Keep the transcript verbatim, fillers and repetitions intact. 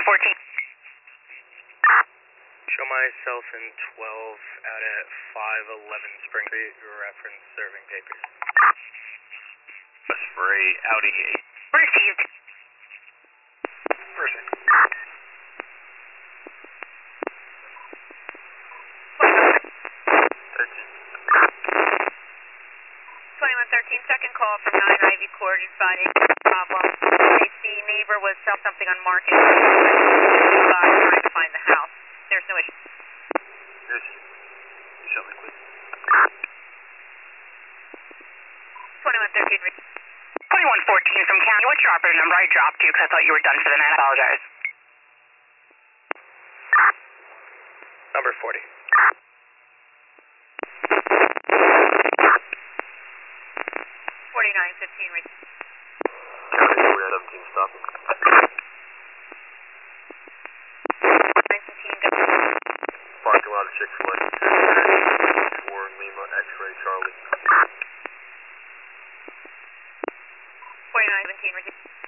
fourteen. Show myself in twelve out at five eleven Spring Street, reference serving papers. Spray, Audi eight. Received. Perfect. thirteen. twenty-one thirteen, second call from nine Ivy Court, advising problem. If the neighbor was selling something on market, trying to find the house. There's no issue. Yes. You show me, please. twenty-one thirteen. twenty-one fourteen from county. What's your operator number? I dropped you because I thought you were done for the night. I apologize. Number forty. forty-nine fifteen. County four seventeen, stopping. nine fifteen. Parking lot of Chick-fil-A. four Lima X-ray Charlie. forty-nine seventeen.